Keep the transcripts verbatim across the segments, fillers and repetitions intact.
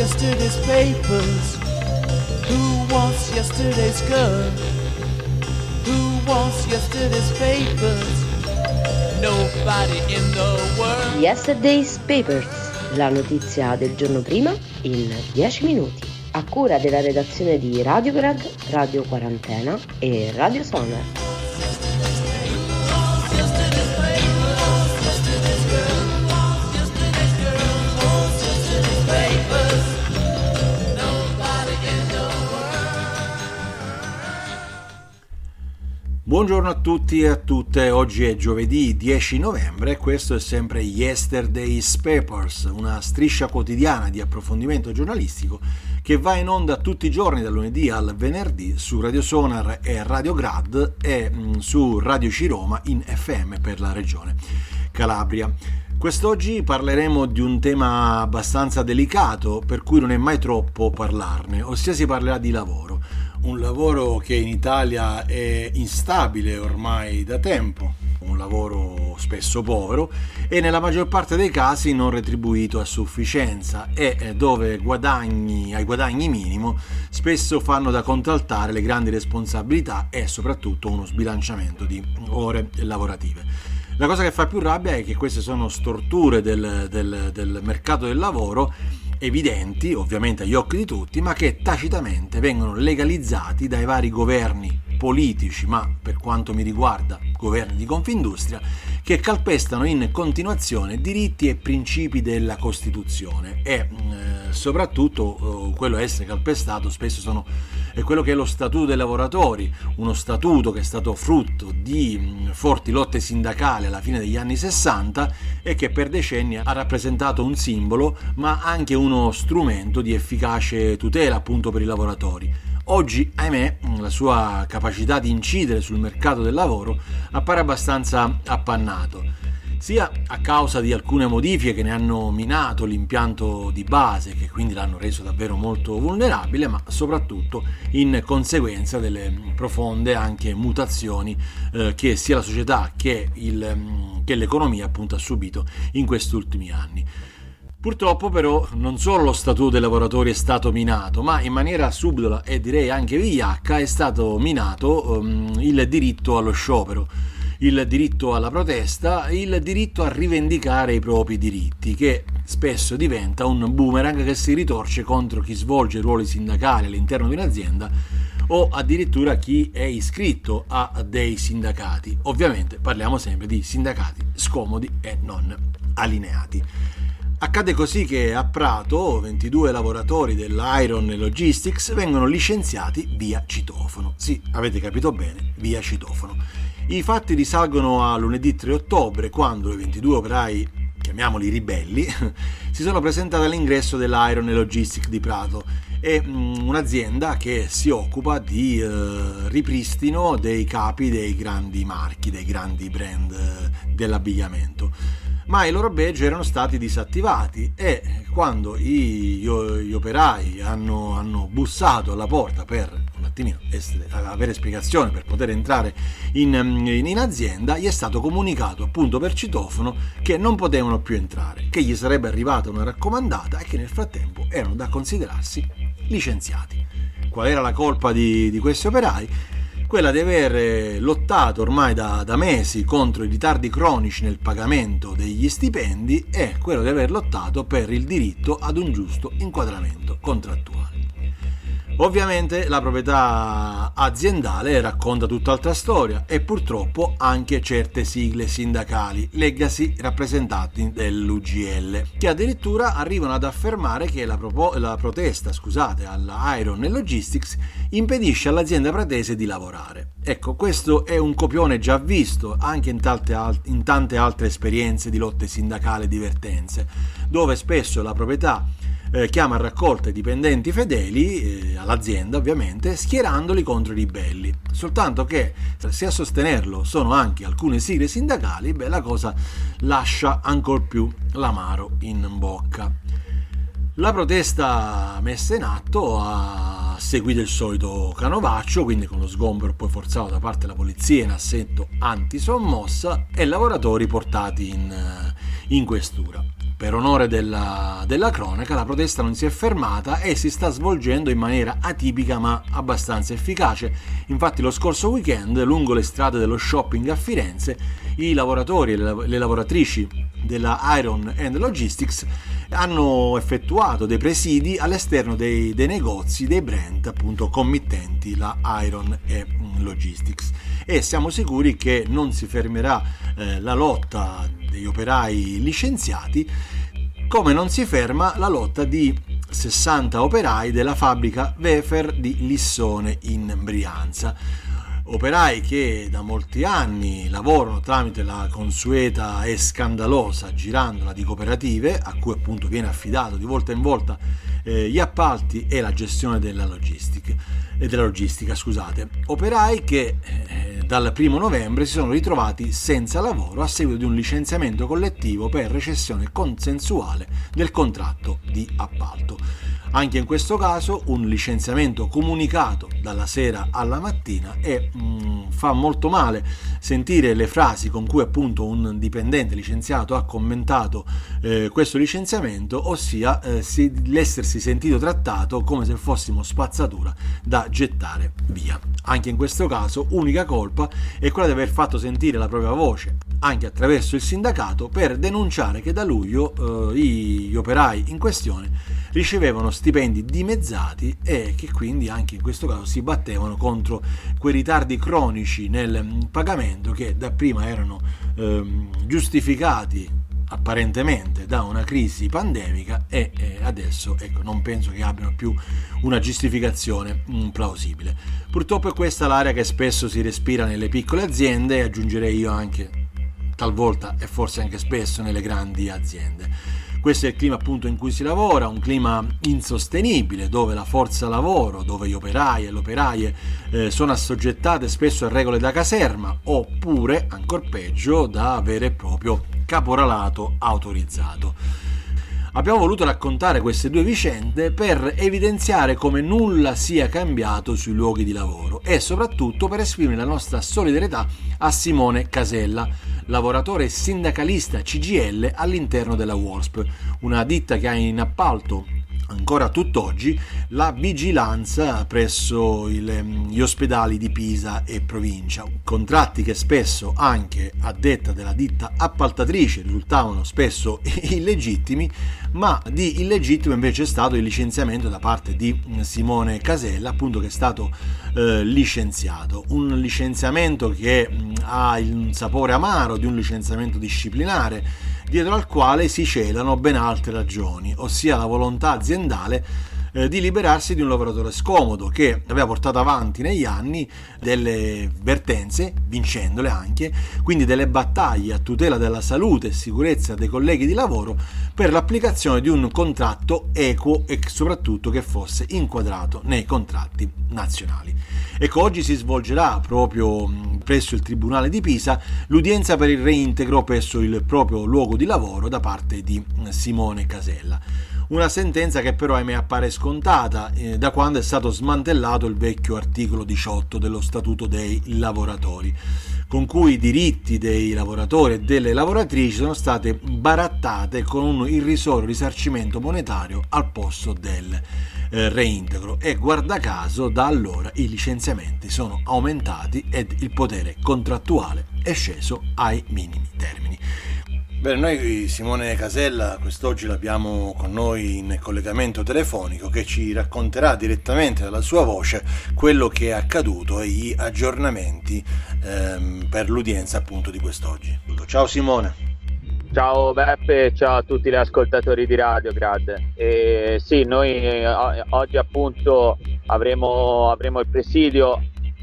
yesterday's papers? Who wants yesterday's girl? Who wants yesterday's papers? Nobody in the world. Yesterday's Papers, la notizia del giorno prima in dieci minuti. A cura della redazione di Radiograd, Radio Quarantena e Radio Sonar. Buongiorno a tutti e a tutte, oggi è giovedì dieci novembre e questo è sempre Yesterday's Papers, una striscia quotidiana di approfondimento giornalistico che va in onda tutti i giorni dal lunedì al venerdì su Radio Sonar e Radio Grad e mh, su Radio Ciroma in F M per la regione Calabria. Quest'oggi parleremo di un tema abbastanza delicato per cui non è mai troppo parlarne, ossia si parlerà di lavoro. Un lavoro che in Italia è instabile ormai da tempo, un lavoro spesso povero e nella maggior parte dei casi non retribuito a sufficienza e dove guadagni ai guadagni minimo spesso fanno da contraltare le grandi responsabilità e soprattutto uno sbilanciamento di ore lavorative. La cosa che fa più rabbia è che queste sono storture del, del, del mercato del lavoro evidenti, ovviamente agli occhi di tutti, ma che tacitamente vengono legalizzati dai vari governi politici, ma per quanto mi riguarda governi di Confindustria, che calpestano in continuazione diritti e principi della Costituzione e eh, soprattutto eh, quello a essere calpestato spesso sono, è quello che è lo Statuto dei lavoratori, uno statuto che è stato frutto di mh, forti lotte sindacali alla fine degli anni sessanta e che per decenni ha rappresentato un simbolo ma anche uno strumento di efficace tutela appunto per i lavoratori. Oggi, ahimè, la sua capacità di incidere sul mercato del lavoro appare abbastanza appannato, sia a causa di alcune modifiche che ne hanno minato l'impianto di base, che quindi l'hanno reso davvero molto vulnerabile, ma soprattutto in conseguenza delle profonde anche mutazioni eh, che sia la società che, il, che l'economia appunto ha subito in questi ultimi anni. Purtroppo però non solo lo statuto dei lavoratori è stato minato, ma in maniera subdola e direi anche vigliacca è stato minato um, il diritto allo sciopero, il diritto alla protesta, il diritto a rivendicare i propri diritti, che spesso diventa un boomerang che si ritorce contro chi svolge ruoli sindacali all'interno di un'azienda o addirittura chi è iscritto a dei sindacati. Ovviamente parliamo sempre di sindacati scomodi e non allineati. Accade così che a Prato ventidue lavoratori dell'Iron Logistics vengono licenziati via citofono. Sì, avete capito bene, via citofono. I fatti risalgono a lunedì tre ottobre, quando i ventidue operai, chiamiamoli ribelli, si sono presentati all'ingresso dell'Iron Logistics di Prato. È un'azienda che si occupa di eh, ripristino dei capi dei grandi marchi, dei grandi brand eh, dell'abbigliamento. Ma i loro badge erano stati disattivati e quando gli, gli operai hanno, hanno bussato alla porta per un attimino essere, avere spiegazione per poter entrare in, in, in azienda, gli è stato comunicato appunto per citofono che non potevano più entrare, che gli sarebbe arrivata una raccomandata e che nel frattempo erano da considerarsi licenziati. Qual era la colpa di, di questi operai? Quella di aver lottato ormai da, da mesi contro i ritardi cronici nel pagamento degli stipendi e quello di aver lottato per il diritto ad un giusto inquadramento contrattuale. Ovviamente la proprietà aziendale racconta tutt'altra storia e purtroppo anche certe sigle sindacali, leggasi rappresentanti dell'U G L, che addirittura arrivano ad affermare che la, propo- la protesta scusate, alla Iron Logistics impedisce all'azienda pratese di lavorare. Ecco, questo è un copione già visto anche in tante, al- in tante altre esperienze di lotte sindacali e divertenze, dove spesso la proprietà Eh, chiama a raccolta i dipendenti fedeli eh, all'azienda, ovviamente schierandoli contro i ribelli, soltanto che se a sostenerlo sono anche alcune sigle sindacali, beh, la cosa lascia ancor più l'amaro in bocca. La protesta messa in atto ha seguito il solito canovaccio, quindi con lo sgombero poi forzato da parte della polizia in assetto antisommossa e lavoratori portati in, in questura. per onore della, della cronaca, la protesta non si è fermata e si sta svolgendo in maniera atipica ma abbastanza efficace. Infatti lo scorso weekend, lungo le strade dello shopping a Firenze, i lavoratori e le, le lavoratrici della Iron and Logistics hanno effettuato dei presidi all'esterno dei, dei negozi dei brand appunto committenti la Iron e Logistics, e siamo sicuri che non si fermerà eh, la lotta degli operai licenziati, come non si ferma la lotta di sessanta operai della fabbrica Wefer di Lissone in Brianza. Operai che da molti anni lavorano tramite la consueta e scandalosa girandola di cooperative, a cui appunto viene affidato di volta in volta eh, gli appalti e la gestione della logistica, eh, della logistica scusate. Operai che eh, dal primo novembre si sono ritrovati senza lavoro a seguito di un licenziamento collettivo per recessione consensuale del contratto di appalto. Anche in questo caso un licenziamento comunicato dalla sera alla mattina, e mh, fa molto male sentire le frasi con cui appunto un dipendente licenziato ha commentato eh, questo licenziamento, ossia eh, si, l'essersi sentito trattato come se fossimo spazzatura da gettare via. Anche in questo caso unica colpa è quella di aver fatto sentire la propria voce anche attraverso il sindacato per denunciare che da luglio eh, gli operai in questione ricevevano stipendi dimezzati e che quindi anche in questo caso si battevano contro quei ritardi cronici nel pagamento che dapprima erano eh, giustificati apparentemente da una crisi pandemica e eh, adesso ecco, non penso che abbiano più una giustificazione mh, plausibile. Purtroppo è questa l'area che spesso si respira nelle piccole aziende, e aggiungerei io anche talvolta e forse anche spesso nelle grandi aziende. Questo è il clima appunto in cui si lavora, un clima insostenibile dove la forza lavoro, dove gli operai e le operaie eh, sono assoggettate spesso a regole da caserma, oppure, ancor peggio, da vero e proprio caporalato autorizzato. Abbiamo voluto raccontare queste due vicende per evidenziare come nulla sia cambiato sui luoghi di lavoro e soprattutto per esprimere la nostra solidarietà a Simone Casella, lavoratore sindacalista C G I L all'interno della Warsp, una ditta che ha in appalto ancora tutt'oggi la vigilanza presso il, gli ospedali di Pisa e provincia, contratti che spesso, anche a detta della ditta appaltatrice, risultavano spesso illegittimi, ma di illegittimo invece è stato il licenziamento da parte di Simone Casella, appunto, che è stato eh, licenziato, un licenziamento che mh, ha il sapore amaro di un licenziamento disciplinare, dietro al quale si celano ben altre ragioni, ossia la volontà aziendale eh, di liberarsi di un lavoratore scomodo che aveva portato avanti negli anni delle vertenze, vincendole anche, quindi delle battaglie a tutela della salute e sicurezza dei colleghi di lavoro per l'applicazione di un contratto equo e soprattutto che fosse inquadrato nei contratti nazionali. Ecco, oggi si svolgerà proprio presso il Tribunale di Pisa l'udienza per il reintegro presso il proprio luogo di lavoro da parte di Simone Casella. Una sentenza che però ahimè appare scontata eh, da quando è stato smantellato il vecchio articolo diciotto dello Statuto dei lavoratori, con cui i diritti dei lavoratori e delle lavoratrici sono state barattate con un irrisorio risarcimento monetario al posto del eh, reintegro, e guarda caso da allora i licenziamenti sono aumentati ed il potere contrattuale è sceso ai minimi termini. Bene, noi Simone Casella quest'oggi l'abbiamo con noi in collegamento telefonico, che ci racconterà direttamente dalla sua voce quello che è accaduto e gli aggiornamenti ehm, per l'udienza appunto di quest'oggi. Ciao Simone. Ciao Beppe, ciao a tutti gli ascoltatori di Radiograd. E sì, noi eh, oggi appunto avremo, avremo il presidio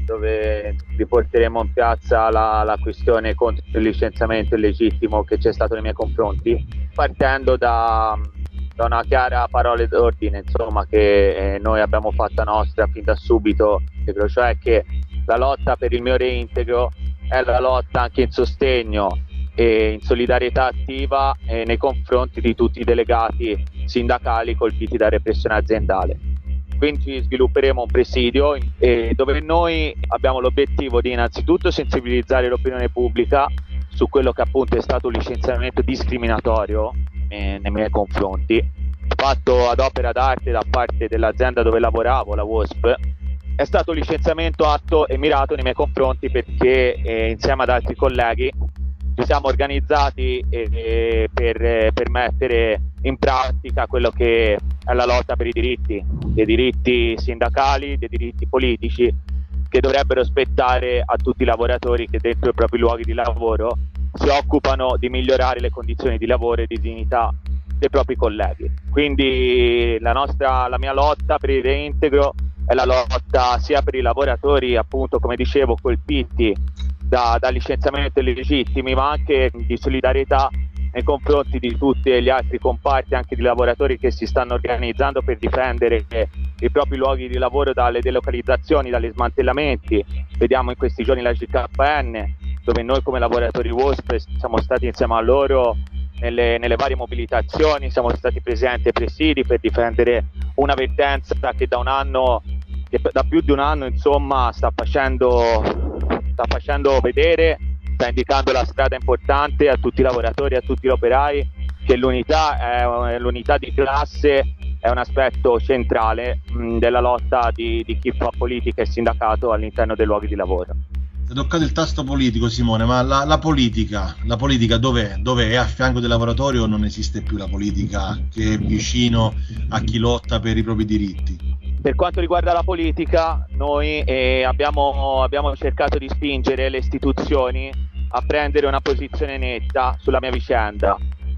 dove riporteremo in piazza la, la questione contro il licenziamento illegittimo che c'è stato nei miei confronti, partendo da, da una chiara parola d'ordine, insomma, che eh, noi abbiamo fatta nostra fin da subito, cioè che la lotta per il mio reintegro è la lotta anche in sostegno e in solidarietà attiva eh, nei confronti di tutti i delegati sindacali colpiti da repressione aziendale. Quindi svilupperemo un presidio eh, dove noi abbiamo l'obiettivo di innanzitutto sensibilizzare l'opinione pubblica su quello che appunto è stato un licenziamento discriminatorio nei, nei miei confronti, fatto ad opera d'arte da parte dell'azienda dove lavoravo, la W O S P. È stato un licenziamento atto e mirato nei miei confronti perché eh, insieme ad altri colleghi ci siamo organizzati eh, eh, per, eh, per mettere in pratica quello che è la lotta per i diritti, dei diritti sindacali, dei diritti politici che dovrebbero spettare a tutti i lavoratori che dentro i propri luoghi di lavoro si occupano di migliorare le condizioni di lavoro e di dignità dei propri colleghi. Quindi la nostra, la mia lotta per il reintegro è la lotta sia per i lavoratori, appunto, come dicevo, colpiti da, da licenziamenti illegittimi, ma anche di solidarietà nei confronti di tutti gli altri comparti, anche di lavoratori che si stanno organizzando per difendere i propri luoghi di lavoro dalle delocalizzazioni, dagli smantellamenti. Vediamo in questi giorni la G K N, dove noi come lavoratori W O S P siamo stati insieme a loro nelle, nelle varie mobilitazioni, siamo stati presenti ai presidi per difendere una vertenza che da un anno, che da più di un anno insomma sta facendo, sta facendo vedere, sta indicando la strada importante a tutti i lavoratori, a tutti gli operai, che l'unità, è, l'unità di classe è un aspetto centrale mh, della lotta di, di chi fa politica e sindacato all'interno dei luoghi di lavoro. Hai toccato il tasto politico, Simone, ma la, la politica, la politica dov'è? Dov'è? È a fianco dei lavoratori o non esiste più la politica che è vicino a chi lotta per i propri diritti? Per quanto riguarda la politica, noi eh, abbiamo, abbiamo cercato di spingere le istituzioni a prendere una posizione netta sulla mia vicenda.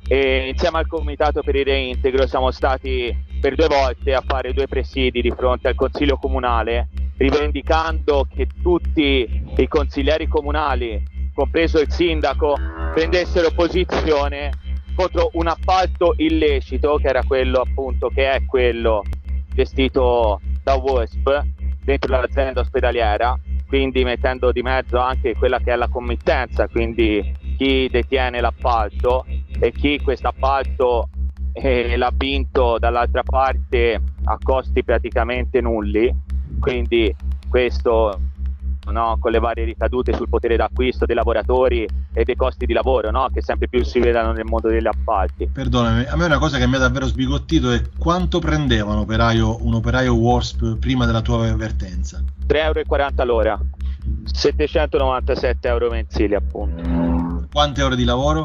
E insieme al Comitato per il Reintegro siamo stati per due volte a fare due presidi di fronte al Consiglio Comunale, rivendicando che tutti i consiglieri comunali, compreso il sindaco, prendessero posizione contro un appalto illecito, che era quello appunto, che è quello gestito da W O S P dentro l'azienda ospedaliera, quindi mettendo di mezzo anche quella che è la committenza, quindi chi detiene l'appalto e chi questo appalto eh, l'ha vinto dall'altra parte a costi praticamente nulli. Quindi questo, no, con le varie ricadute sul potere d'acquisto dei lavoratori e dei costi di lavoro, no, che sempre più si vedono nel mondo degli appalti. Perdonami, a me una cosa che mi ha davvero sbigottito è quanto prendeva un operaio, un operaio W O S P prima della tua avvertenza? tre euro e quaranta l'ora, settecentonovantasette euro mensili appunto. Quante ore di lavoro?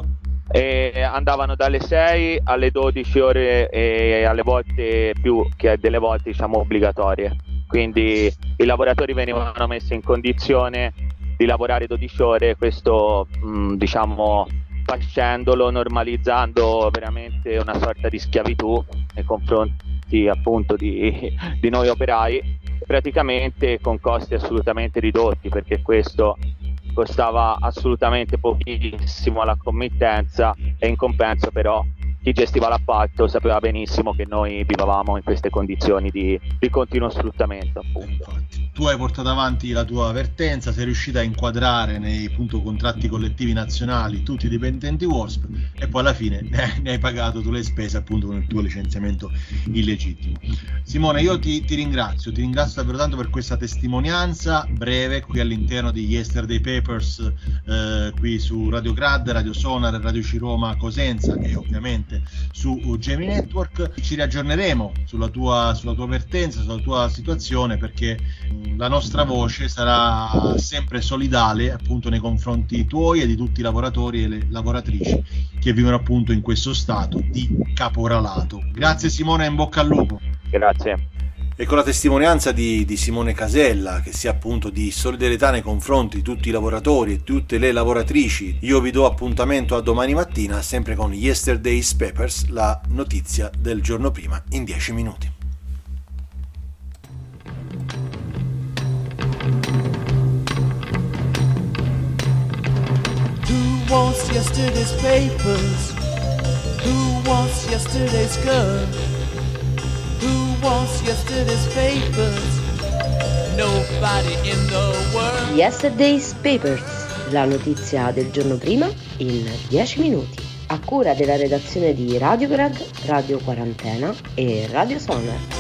E andavano dalle sei alle dodici ore e alle volte più, che delle volte diciamo obbligatorie. Quindi i lavoratori venivano messi in condizione di lavorare dodici ore, questo mh, diciamo facendolo, normalizzando veramente una sorta di schiavitù nei confronti appunto di, di noi operai, praticamente con costi assolutamente ridotti, perché questo costava assolutamente pochissimo alla committenza e in compenso però chi gestiva l'appalto sapeva benissimo che noi vivavamo in queste condizioni di, di continuo sfruttamento appunto. Infatti, tu hai portato avanti la tua avvertenza, sei riuscita a inquadrare nei appunto, contratti collettivi nazionali tutti i dipendenti W O S P e poi alla fine eh, ne hai pagato tu le spese appunto con il tuo licenziamento illegittimo. Simone, io ti, ti ringrazio, ti ringrazio davvero tanto per questa testimonianza breve qui all'interno di Yesterday Papers, eh, qui su Radio Grad, Radio Sonar, Radio Ciroma Cosenza e ovviamente su Gemini Network. Ci riaggiorneremo sulla tua, sulla tua avvertenza, sulla tua situazione, perché la nostra voce sarà sempre solidale appunto nei confronti tuoi e di tutti i lavoratori e le lavoratrici che vivono appunto in questo stato di caporalato. Grazie Simone, in bocca al lupo. Grazie. E con la testimonianza di, di Simone Casella, che sia appunto di solidarietà nei confronti di tutti i lavoratori e tutte le lavoratrici, io vi do appuntamento a domani mattina, sempre con Yesterday's Papers, la notizia del giorno prima, in dieci minuti. Who wants yesterday's papers? Who wants yesterday's girl? Who wants yesterday's papers? Nobody in the world. Yesterday's Papers, la notizia del giorno prima in dieci minuti. A cura della redazione di Radio Grad, Radio Quarantena e Radio Sonar.